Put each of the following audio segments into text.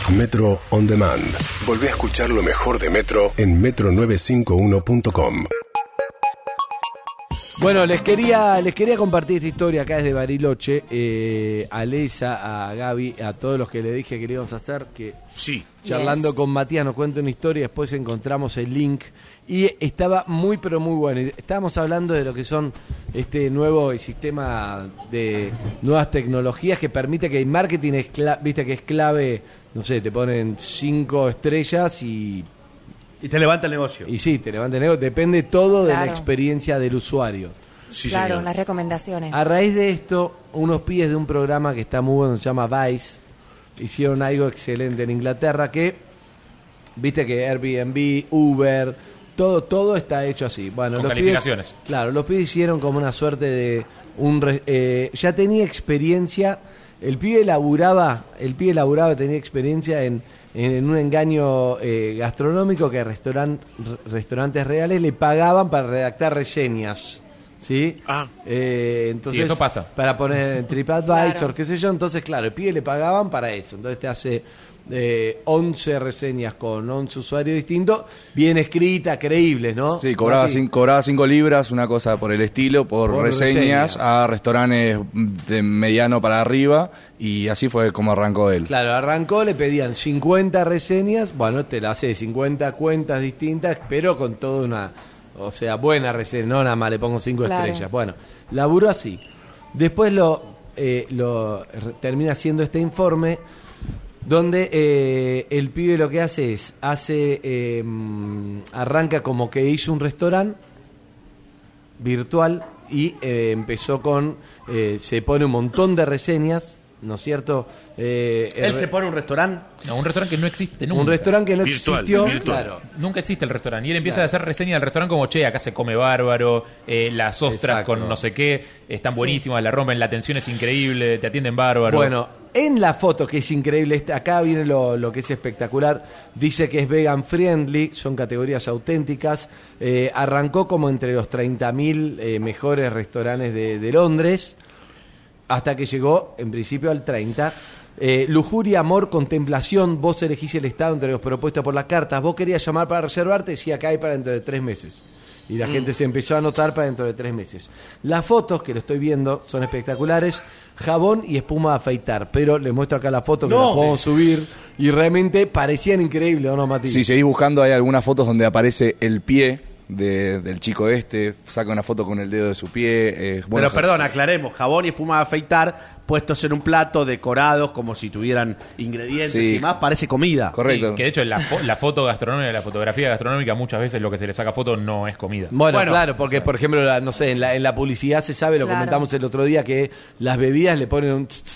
Metro On Demand. Volvé a escuchar lo mejor de Metro en metro951.com. Bueno, les quería compartir esta historia acá desde Bariloche, a Lesa, a Gaby, a todos los que le dije que le íbamos a hacer, que sí, charlando con Matías nos cuenta una historia, después encontramos el link y estaba muy pero muy bueno. Estábamos hablando de lo que son este nuevo sistema de nuevas tecnologías que permite que el marketing viste que es clave, no sé, te ponen 5 estrellas y te levanta el negocio. Y sí, te levanta el negocio. Depende todo de la experiencia del usuario. Sí, claro, señor. Las recomendaciones. A raíz de esto, unos pibes de un programa que está muy bueno, se llama Vice, hicieron algo excelente en Inglaterra que, viste que Airbnb, Uber, todo está hecho así. Bueno, con los calificaciones. Pibes, claro, los pibes hicieron como una suerte de ya tenía experiencia. El pibe laburaba, tenía experiencia en un engaño gastronómico que restaurantes reales le pagaban para redactar reseñas, ¿sí? Entonces, sí, eso pasa. Para poner en TripAdvisor, claro. qué sé yo. Entonces, claro, el pibe le pagaban para eso. Entonces te hace 11 reseñas con 11 usuarios distintos, bien escritas, creíbles, ¿no? Sí, cobraba 5 libras, una cosa por el estilo, por reseñas a restaurantes de mediano para arriba, y así fue como arrancó él. Claro, arrancó, le pedían 50 reseñas, bueno, te la hace 50 cuentas distintas, pero con toda una, o sea, buena reseña, no nada más le pongo 5 estrellas. Bueno, laburó así. Después lo termina haciendo este informe donde el pibe lo que hace es arranca como que hizo un restaurante virtual y empezó con se pone un montón de reseñas, ¿no es cierto? ¿Él se pone un restaurante? No, un restaurante que no existe nunca. Un restaurante que no Virtual, existió. virtual. Claro. Nunca existe el restaurante. Y él empieza a hacer reseñas del restaurante como, che, acá se come bárbaro, las ostras Exacto. con no sé qué, están buenísimas, la rompen, la atención es increíble, te atienden bárbaro. Bueno, en la foto, que es increíble, acá viene lo que es espectacular, dice que es vegan friendly, son categorías auténticas, arrancó como entre los 30.000 mejores restaurantes de Londres, hasta que llegó, en principio, al 30. Lujuria, amor, contemplación, vos elegís el estado entre los propuestos por las cartas, vos querías llamar para reservarte, decía acá hay para dentro de 3 meses. Y la gente se empezó a anotar para dentro de 3 meses. Las fotos, que lo estoy viendo, son espectaculares. Jabón y espuma de afeitar. Pero les muestro acá la foto que la podemos subir. Y realmente parecían increíbles, ¿o no, Mati? Si seguís buscando, hay algunas fotos donde aparece el pie del chico saca una foto con el dedo de su pie. Pero perdón, aclaremos, jabón y espuma de afeitar puestos en un plato, decorados como si tuvieran ingredientes y más, parece comida. Correcto. Sí, que de hecho la foto gastronómica, la fotografía gastronómica, muchas veces lo que se le saca foto no es comida. Bueno, claro, porque por ejemplo, no sé, en la publicidad se sabe, lo comentamos el otro día, que las bebidas le ponen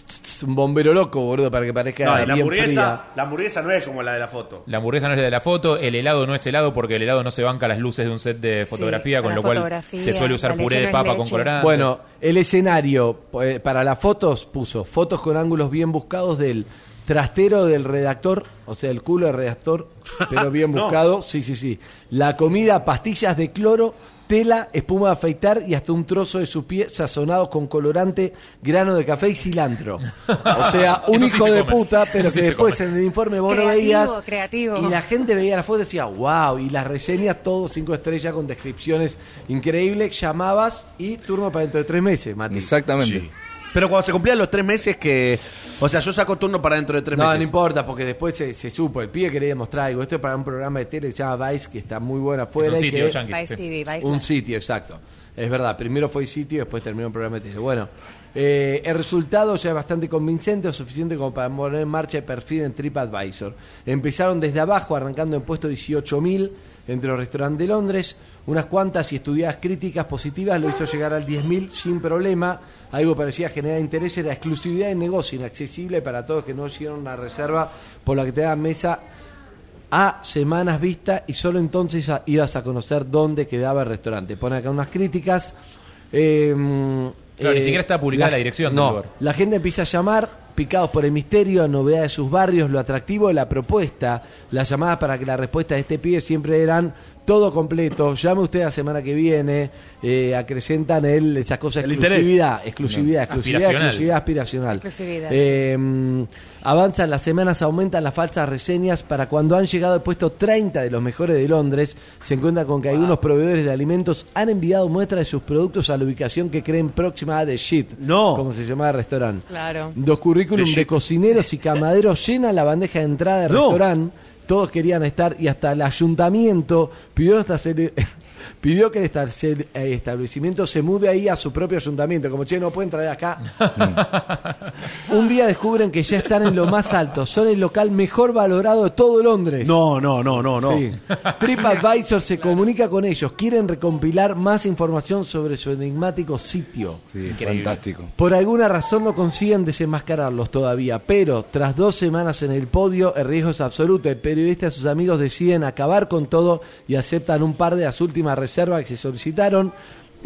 un bombero loco, boludo, para que parezca bien fría. La hamburguesa no es como la de la foto. La hamburguesa no es la de la foto, el helado no es helado porque el helado no se banca las luces de un set de fotografía, con lo cual se suele usar puré de papa con colorante. Bueno, el escenario para las fotos puso fotos con ángulos bien buscados del trastero del redactor, o sea, el culo del redactor, pero bien buscado, sí. La comida, pastillas de cloro, tela, espuma de afeitar y hasta un trozo de su pie sazonados con colorante, grano de café y cilantro. O sea, un hijo de puta, pero que después en el informe vos lo veías creativo. Y la gente veía la foto y decía, wow, y las reseñas, todo 5 estrellas con descripciones increíbles, llamabas y turno para dentro de 3 meses, Mati. Exactamente. Sí. Pero cuando se cumplían los 3 meses que... O sea, yo saco turno para dentro de 3 meses. No importa, porque después se supo. El pibe quería demostrar algo. Esto es para un programa de tele que se llama Vice, que está muy bueno afuera. Es un sitio, yankee. Vice TV, Vice Un Live. sitio, exacto. Es verdad, primero fue sitio y después terminó un programa de tele. Bueno, el resultado ya es bastante convincente, o suficiente como para poner en marcha el perfil en TripAdvisor. Empezaron desde abajo, arrancando en puesto 18.000 entre los restaurantes de Londres. Unas cuantas y estudiadas críticas positivas lo hizo llegar al 10.000 sin problema. Algo parecía generar interés, era exclusividad de negocio, inaccesible para todos que no hicieron una reserva por la que te dan mesa a semanas vista, y solo entonces ibas a conocer dónde quedaba el restaurante. Pone acá unas críticas. Claro, ni siquiera está publicada la dirección del lugar. La gente empieza a llamar picados por el misterio, novedad de sus barrios, lo atractivo de la propuesta. Las llamadas para que la respuesta de este pibe siempre eran todo completo, llame usted la semana que viene, acrecentan esas cosas, exclusividad aspiracional. Avanzan las semanas, aumentan las falsas reseñas. Para cuando han llegado al puesto 30 de los mejores de Londres, se encuentran con que algunos proveedores de alimentos han enviado muestras de sus productos a la ubicación que creen próxima a The Shit, como se llama el restaurante. Claro. Los currículums de cocineros y camareros llenan la bandeja de entrada del restaurante. Todos querían estar, y hasta el ayuntamiento pidió que el establecimiento se mude ahí a su propio ayuntamiento, como no pueden traer acá. Un día descubren que ya están en lo más alto, son el local mejor valorado de todo Londres. No. Sí. TripAdvisor se comunica con ellos, quieren recompilar más información sobre su enigmático sitio. Sí, fantástico. Por alguna razón no consiguen desenmascararlos todavía, pero tras 2 semanas en el podio, el riesgo es absoluto. El periodista y sus amigos deciden acabar con todo y aceptan un par de las últimas reservas que se solicitaron.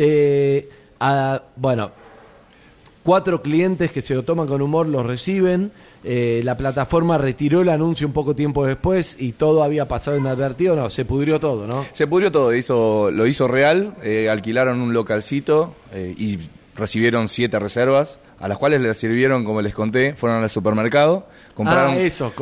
4 clientes que se lo toman con humor los reciben. La plataforma retiró el anuncio un poco tiempo después y todo había pasado inadvertido. No, se pudrió todo, ¿no? Se pudrió todo, lo hizo real. Alquilaron un localcito y recibieron 7 reservas, a las cuales les sirvieron, como les conté, fueron al supermercado, compraron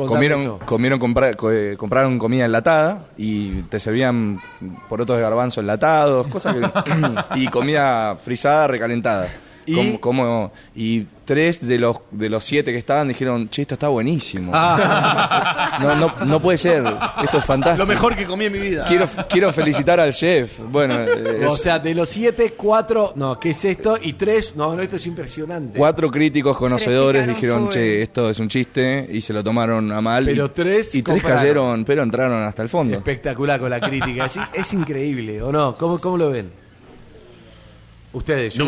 comida enlatada y te servían porotos de garbanzo enlatados, cosas que y comida frisada recalentada. Y 3 de los 7 que estaban dijeron, che, esto está buenísimo. No puede ser, esto es fantástico. Lo mejor que comí en mi vida. Quiero felicitar al chef. Bueno, o sea, de los 7, 4, no, ¿qué es esto? Y 3, no, esto es impresionante. 4 críticos conocedores dijeron, che, esto es un chiste, y se lo tomaron a mal. Pero 3 y 3 cayeron, pero entraron hasta el fondo. Espectacular con la crítica, es increíble, ¿o no? ¿Cómo lo ven? Ustedes,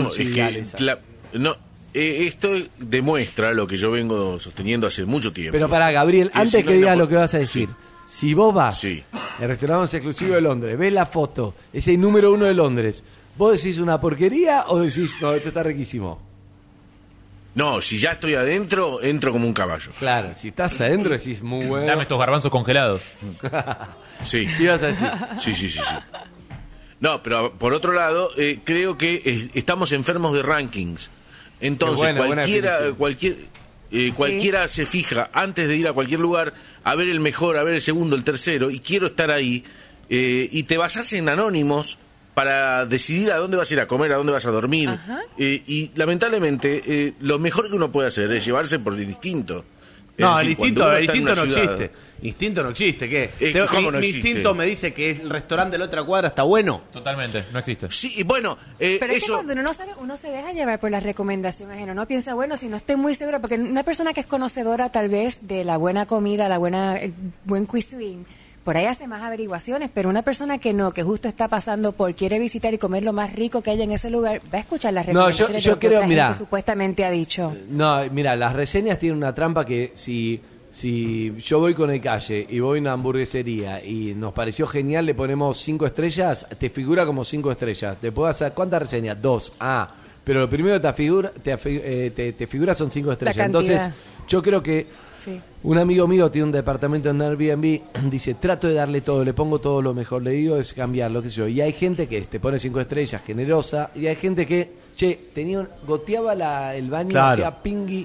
esto demuestra lo que yo vengo sosteniendo hace mucho tiempo. Pero para Gabriel, antes que digas lo que vas a decir, si vos vas al restaurante exclusivo de Londres, ves la foto, es el número 1 de Londres, ¿vos decís una porquería o decís, no, esto está riquísimo? No, si ya estoy adentro, entro como un caballo. Claro, si estás adentro decís, muy bueno. Dame estos garbanzos congelados. Sí. ¿Qué ibas a decir? Sí. No, pero por otro lado, creo que estamos enfermos de rankings. Entonces, cualquiera se fija antes de ir a cualquier lugar a ver el mejor, a ver el segundo, el tercero, y quiero estar ahí, y te basás en anónimos para decidir a dónde vas a ir a comer, a dónde vas a dormir. Y lamentablemente, lo mejor que uno puede hacer es llevarse por el instinto. No, el instinto no existe. Instinto no existe, ¿qué? ¿Cómo no mi existe? instinto me dice que el restaurante de la otra cuadra está bueno. Totalmente, no existe. Sí, y bueno, pero es que cuando uno no sabe, uno se deja llevar por la recomendación ajena. No piensa, bueno, si no estoy muy segura, porque una persona que es conocedora tal vez de la buena comida, el buen cuisine, por ahí hace más averiguaciones, pero una persona que no, que justo está pasando por quiere visitar y comer lo más rico que haya en ese lugar, va a escuchar las recomendaciones de lo que otra gente supuestamente ha dicho. No, mira, las reseñas tienen una trampa que si yo voy con el Calle y voy a una hamburguesería y nos pareció genial, le ponemos 5 estrellas, te figura como 5 estrellas. ¿Te puedo hacer cuántas reseñas? 2. Pero lo primero que te figura son 5 estrellas. Entonces, yo creo que un amigo mío tiene un departamento en Airbnb, dice, trato de darle todo, le pongo todo lo mejor, le digo es cambiar, lo que sé yo. Y hay gente que te pone 5 estrellas, generosa, y hay gente que, goteaba el baño, hacía pingui,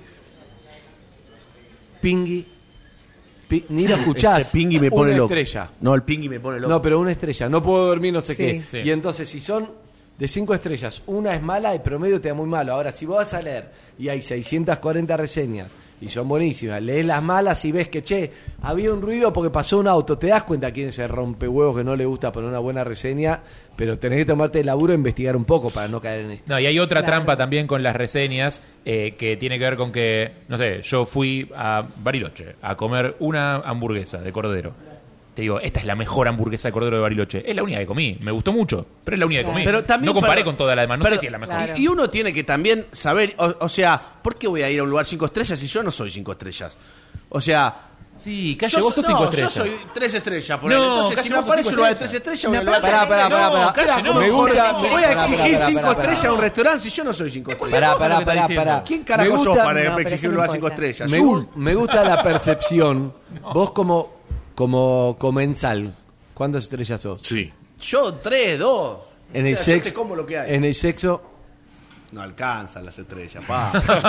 ni lo escuchás. Ese pingui me pone loco. Estrella. No, el pingui me pone loco. No, pero una estrella, no puedo dormir, no sé qué. Sí. Y entonces, si son de 5 estrellas, una es mala, el promedio te da muy malo. Ahora, si vos vas a leer y hay 640 reseñas y son buenísimas, lees las malas y ves que, había un ruido porque pasó un auto, te das cuenta quién se rompe huevos que no le gusta poner una buena reseña, pero tenés que tomarte el laburo e investigar un poco para no caer en esto. No, y hay otra trampa también con las reseñas que tiene que ver con que, no sé, yo fui a Bariloche a comer una hamburguesa de cordero. Te digo, esta es la mejor hamburguesa de cordero de Bariloche. Es la única que comí. Me gustó mucho, pero es la única que comí. Pero también, no comparé con toda la demás. No sé si es la mejor. Claro. Y uno tiene que también saber, o sea, ¿por qué voy a ir a un lugar 5 estrellas si yo no soy 5 estrellas? O sea, Sí, Calle, vos sos 5 estrellas. Yo soy 3 estrellas, por ahí. No, Entonces, Calle, si me vos sos aparece 5 uno de estrellas. 3 estrellas, No, voy a pero hablar. Pará. Calle, no, Me gusta. Voy a exigir 5 Pará. estrellas a un restaurante si yo no soy 5 estrellas. Pará. ¿Quién carajo Me sos gusta- para No, pero eso exigirlo no a 5 importa. estrellas? Me gusta la percepción. Vos como comensal, ¿cuántas estrellas sos? Sí. Yo 3, 2. En el O sea, yo te sexo. como lo que hay. En el sexo. No alcanzan las estrellas, pa.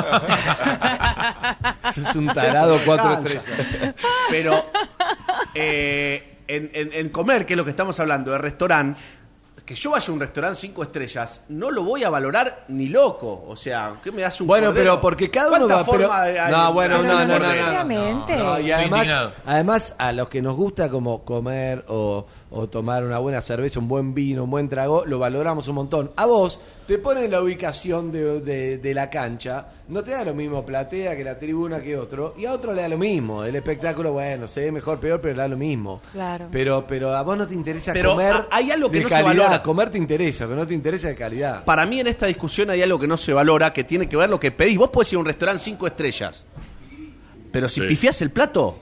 Sos un tarado, 4 Alcanza. estrellas. Pero en comer, que es lo que estamos hablando, de restaurante, que yo vaya a un restaurante 5 estrellas, no lo voy a valorar ni loco. O sea, ¿qué me das un Bueno, cordero? pero porque cada uno ¿Cuánta va. Pero, forma hay no, en- bueno, en no. un cordero? Obviamente. No, y Estoy indignado. además, a los que nos gusta como comer o tomar una buena cerveza, un buen vino, un buen trago, lo valoramos un montón. A vos te ponen la ubicación de la cancha, no te da lo mismo platea que la tribuna que otro, y a otro le da lo mismo. El espectáculo, bueno, se ve mejor, peor, pero le da lo mismo. Claro. Pero a vos no te interesa Pero comer hay algo que de no se calidad. valora. Comer te interesa, que no te interesa de calidad. Para mí en esta discusión hay algo que no se valora, que tiene que ver lo que pedís. Vos podés ir a un restaurante 5 estrellas, pero si Sí. pifiás el plato,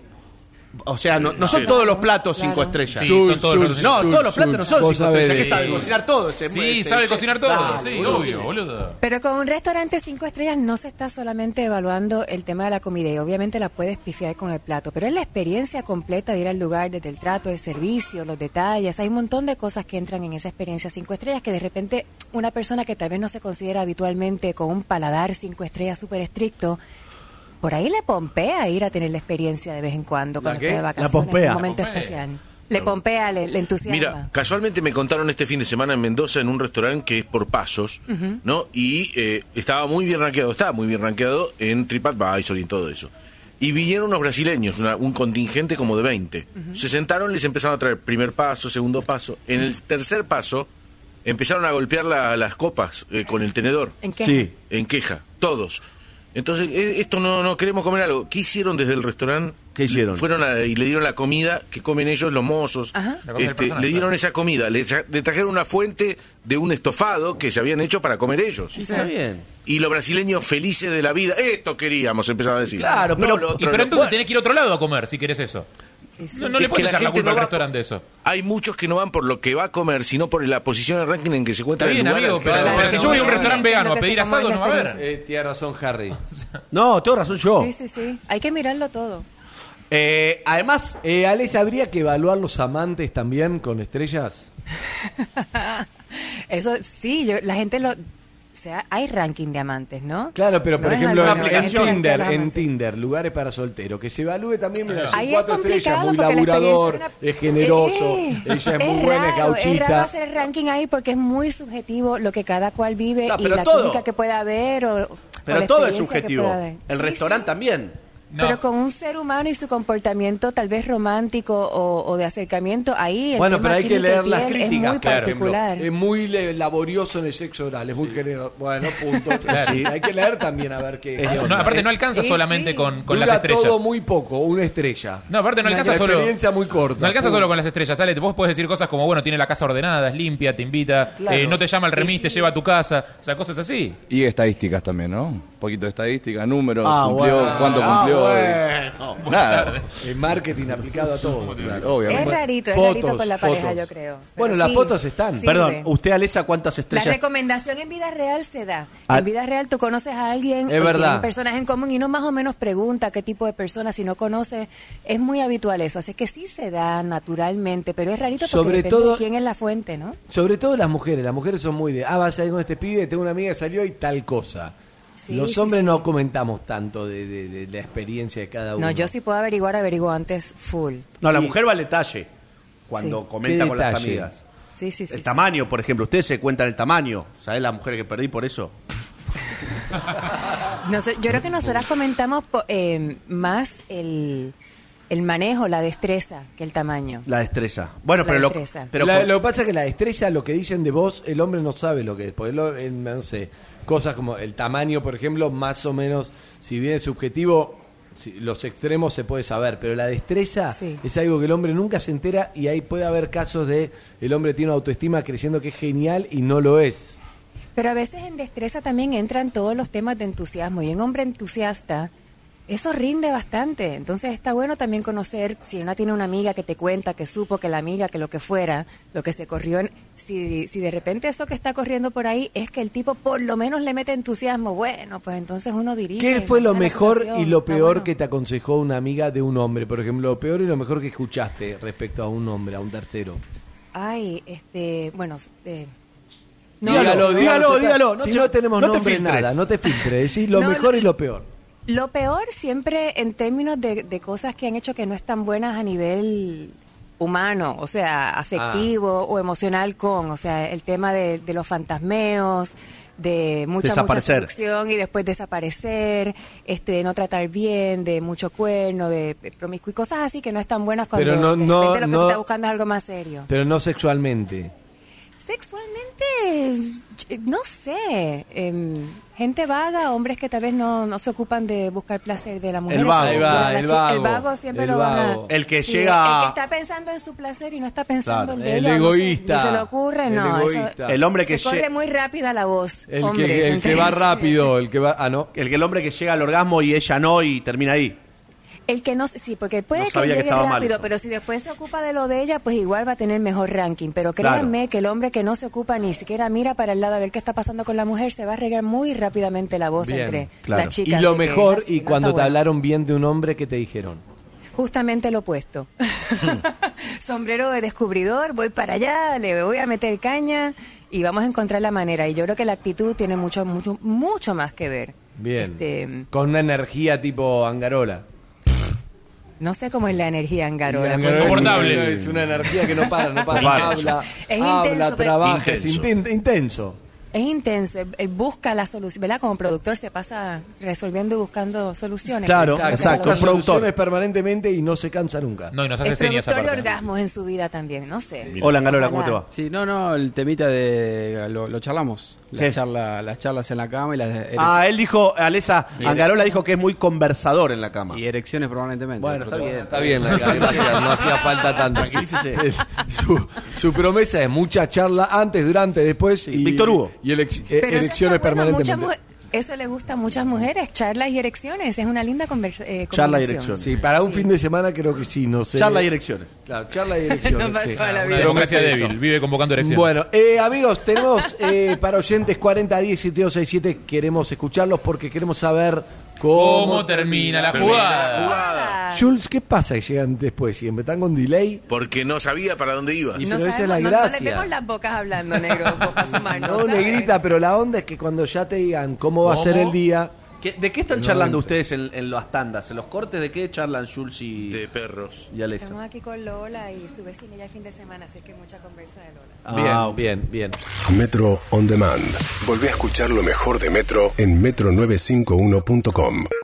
o sea, no son todos los platos 5 Claro. estrellas. Sí, son todos los platos. No, todos los platos no son Vos 5 estrellas. sabés ¿Qué de- sabe cocinar todo? Sí, sabe cocinar todo. Dale, Sí, boludo. obvio, boludo. Pero con un restaurante 5 estrellas no se está solamente evaluando el tema de la comida y obviamente la puedes pifiar con el plato, pero es la experiencia completa de ir al lugar, desde el trato, el servicio, los detalles. Hay un montón de cosas que entran en esa experiencia 5 estrellas que de repente una persona que tal vez no se considera habitualmente con un paladar 5 estrellas súper estricto, por ahí le pompea ir a tener la experiencia de vez en cuando cuando qué? esté de La vacaciones, pompea. en un momento Pompea. especial. Le pompea, le entusiasma. Mira, casualmente me contaron este fin de semana en Mendoza en un restaurante que es por pasos, ¿no? Y estaba muy bien rankeado en TripAdvisor y en todo eso. Y vinieron unos brasileños, un contingente como de 20. Se sentaron, les empezaron a traer primer paso, segundo paso. En el tercer paso empezaron a golpear las copas con el tenedor. ¿En qué? Sí. En queja, todos. Entonces, esto no queremos comer algo. ¿Qué hicieron desde el restaurante? ¿Qué hicieron? Fueron y le dieron la comida que comen ellos, los mozos. Ajá. La comida del personal, Le dieron claro. esa comida. Le trajeron una fuente de un estofado que se habían hecho para comer ellos. Está bien. Y los brasileños felices de la vida. Esto queríamos, empezaron a decir. Claro, pero- lo Y otro pero no. entonces tenés que ir a otro lado a comer si querés eso. No Es le que puedes la echar la gente culpa no al va restaurante de eso. Hay muchos que no van por lo que va a comer, sino por la posición de ranking en que se encuentra Está bien, el lugar. amigo, al que pero, va. pero si yo voy a un no, restaurante no, vegano no a te pedir sé cómo asado, es no la va a haber. experiencia. Tiene razón, Harry. No, tengo razón yo. Sí. Hay que mirarlo todo. Además, Alex, ¿habría que evaluar los amantes también con estrellas? Eso sí, la gente o sea, hay ranking de amantes, ¿no? Claro, pero por No es ejemplo alguna en aplicación. Tinder, Gente en amantes. Tinder, lugares para solteros, que se evalúe también, mira, son Ahí es 4 estrellas, complicado muy porque la laburador, experiencia es generoso, ella es muy buena, es raro, Es raro gauchita. hacer ranking ahí porque es muy subjetivo lo que cada cual vive No, y pero la todo. química que pueda haber o pero la todo es experiencia que subjetivo. pueda haber. El Sí, restaurante sí. también. No. Pero con un ser humano y su comportamiento tal vez romántico o de acercamiento, ahí el Bueno, tema pero hay que química y leer las piel críticas, es muy por ejemplo. particular. Es muy laborioso en el sexo oral, es muy generoso. Bueno, punto. Sí, hay que leer también a ver qué No, onda. aparte no alcanza Sí, solamente sí. con Dura las estrellas. todo muy poco, una estrella. No, aparte no Una alcanza solo. experiencia muy corta. No alcanza Punto. solo con las estrellas, Ale. Vos podés decir cosas como, bueno, tiene la casa ordenada, es limpia, te invita, Claro. no te llama al remis, te lleva a tu casa. O sea, cosas así. Y estadísticas también, ¿no? Un poquito de estadística, números, Ah, cumplió, bueno. cuánto Ah, cumplió. bueno. Nada, El marketing aplicado a todo. claro. obviamente. Es rarito Fotos, con la pareja, fotos. yo creo. Bueno, Pero las sí, fotos están. sirve. Perdón, usted, Alesa, ¿cuántas La estrellas? recomendación en vida real se da. Ah. En vida real tú conoces a alguien, Es verdad. tienen personas en común y uno más o menos pregunta qué tipo de persona, si no conoce, es muy habitual eso. Así que sí se da naturalmente, pero es rarito porque Sobre depende todo- de quién es la fuente, ¿no? Sobre todo las mujeres son muy de, vas a salir con este pibe, tengo una amiga que salió y tal cosa. Sí, Los sí, hombres sí. no comentamos tanto de la experiencia de cada uno. No, yo sí puedo averiguo antes full. No, la mujer va al detalle cuando Sí. comenta ¿Qué con las detalle? amigas. Sí. El tamaño, por ejemplo. Ustedes se cuentan el tamaño. ¿Sabés la mujer que perdí por eso? No sé, yo creo que nosotras comentamos más el manejo, la destreza que el tamaño. La destreza. Bueno, La pero destreza. pero Lo que pasa es que la estrella, lo que dicen de vos, el hombre no sabe lo que es. Porque no sé, cosas como el tamaño, por ejemplo, más o menos, si bien es subjetivo, los extremos se puede saber, pero la destreza Sí. es algo que el hombre nunca se entera y ahí puede haber casos de el hombre tiene una autoestima creyendo que es genial y no lo es. Pero a veces en destreza también entran todos los temas de entusiasmo. Y un hombre entusiasta eso rinde bastante. Entonces está bueno también conocer, si una tiene una amiga que te cuenta, que supo que la amiga, que lo que fuera, lo que se corrió, si de repente eso que está corriendo por ahí es que el tipo por lo menos le mete entusiasmo, bueno, pues entonces uno dirige. ¿Qué fue lo mejor y lo peor bueno que te aconsejó una amiga de un hombre? Por ejemplo, lo peor y lo mejor que escuchaste respecto a un hombre, a un tercero. Ay, bueno... dígalo. No Si te- no tenemos no te nombre, filtres. nada, no te filtres. Decís lo No, mejor y lo peor. Lo peor siempre en términos de cosas que han hecho que no están buenas a nivel humano, o sea, afectivo o emocional o sea, el tema de los fantasmeos, de mucha Desaparecer. seducción y después desaparecer, de no tratar bien, de mucho cuerno, de promiscuo y cosas así que no están buenas cuando Pero no- de no- repente lo que no- se está buscando es algo más serio. Pero no sexualmente. Sexualmente, no sé, gente vaga, hombres que tal vez no se ocupan de buscar placer de la mujer. El vago. Eso, Ahí va, el vago. el vago siempre El lo van a... vago. El que Sí, llega- El que está pensando en su placer y no está pensando Claro. en de El ella, egoísta. No se le ocurre, El no. Eso, egoísta. El hombre que se corre llega... muy rápida la voz, El hombres, que va entonces, rápido, el que va... Ah, no. El hombre que llega al orgasmo y ella no y termina ahí. El que no, sí, porque puede No que sabía que llegue estaba mal rápido, eso. pero si después se ocupa de lo de ella, pues igual va a tener mejor ranking. Pero Claro. créanme que el hombre que no se ocupa ni siquiera mira para el lado a ver qué está pasando con la mujer, se va a regar muy rápidamente la voz Bien, entre claro. las Y chicas. lo de que mejor, así, y no cuando está te bueno. hablaron bien de un hombre, ¿qué te dijeron? Justamente lo opuesto. Sombrero de descubridor, voy para allá, le voy a meter caña y vamos a encontrar la manera. Y yo creo que la actitud tiene mucho más que ver. Bien. Con una energía tipo Angarola. No sé cómo es la energía Angarola. Angarola Insoportable. Es una energía que no para. Intenso. Habla, Es habla, intenso, pero- trabaja, es Intenso. intenso. Es intenso, él busca la solución, ¿verdad? Como productor se pasa resolviendo y buscando soluciones. Claro, Creo que exacto. Busca los- productor. soluciones permanentemente y no se cansa nunca. No, y nos hace Es señas productor de aparte. orgasmos en su vida también, no sé. Hola, Angarola, ¿cómo Ojalá. te va? Sí, no, el temita de... Lo charlamos. ¿Qué? Las charlas en la cama y las Ah, él dijo, Alesa, Sí. Angarola dijo que es muy conversador en la cama. y erecciones permanentemente. Bueno, está bien. Está bien, gracias, no hacía falta tanto. Su promesa es mucha charla antes, durante, después y Víctor Hugo. Pero eso elecciones está bueno, permanentemente. eso le gusta a muchas mujeres, charlas y erecciones, es una linda Charla y combinación. erección. Sí, para un Sí. fin de semana creo que sí, no sé. Charla y erecciones. Claro, charla y elecciones. No, para sí. toda la Una vida. democracia Prometo débil, vive convocando elecciones. Bueno, amigos, tenemos para oyentes 4010-7267, queremos escucharlos porque queremos saber ¿Cómo termina la jugada? Jugada. Jules, ¿qué pasa que llegan después? Siempre están con delay. Porque no sabía para dónde ibas. Y No, pero esa es sabemos, la no gracia. le vemos las bocas hablando, negro, para sumarnos. No, ¿sabes? negrita, pero la onda es que cuando ya te digan cómo va a ser el día, ¿De qué están No, charlando no. ustedes en las tandas? ¿En los cortes de qué charlan Jules De perros. y Alesa? Estamos aquí con Lola y estuve sin ella el fin de semana, así que mucha conversa de Lola. Ah, bien. Metro On Demand. Volvé a escuchar lo mejor de Metro en metro951.com.